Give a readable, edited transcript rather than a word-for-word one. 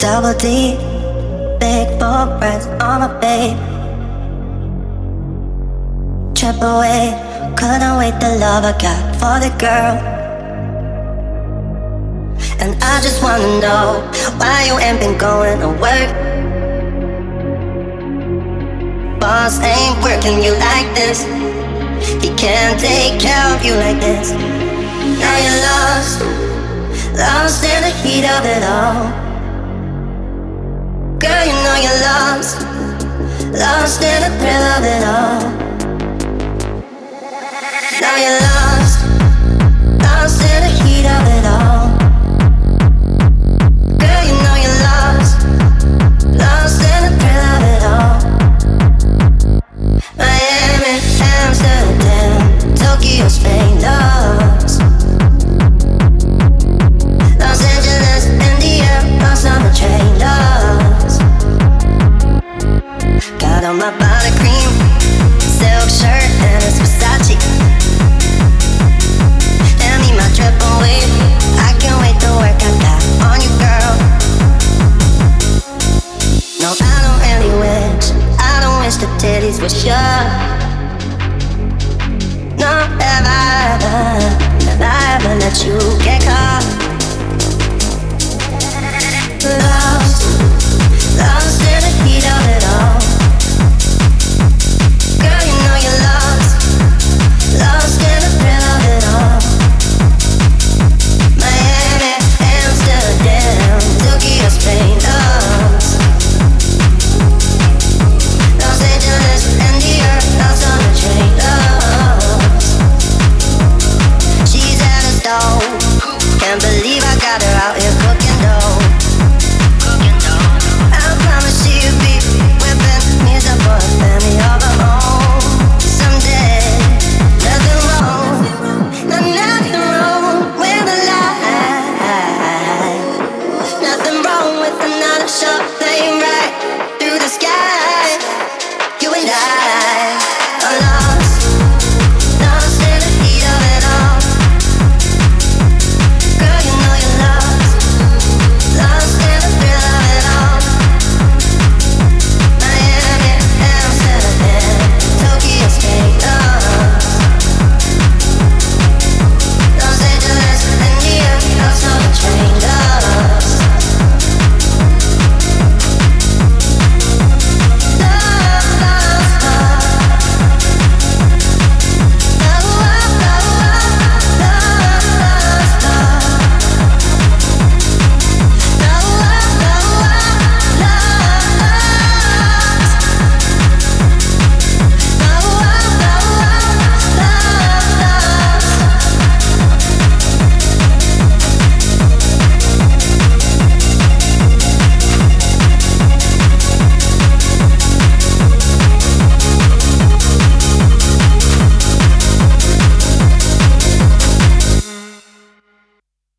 Double D, big footprints on my babe. Triple A, couldn't wait the love I got for the girl. And I just wanna know why you ain't been going to work. Boss ain't working you like this. He can't take care of you like this. Now you're lost, lost in the heat of it all. Girl, you know you're lost, lost in the thrill of it all. Now you're lost, lost in the heat of it all. Girl, you know you're lost, lost in the thrill of it all. Miami, Amsterdam, Tokyo, Spain, lost. Los Angeles, India, lost on the train, lost. Got on my body cream, silk shirt and it's Versace. Hand me my triple wave, I can't wait to work I got on you, girl. No, I don't wish the titties were shut. No, have I ever let you get caught? Lost, lost in the heat of it all. Girl, you know you're lost, lost in the thrill of it all. Miami, Amsterdam, Tokyo, Spain, lost. Los Angeles, India, lost on the train, lost. She's at a stove, can't believe I got her out here cooking dough. I promise she'll be whipping me up for a family of her own someday. Nothing wrong, nothing wrong with a lie. Nothing wrong with another shot playing right through the sky. You and I.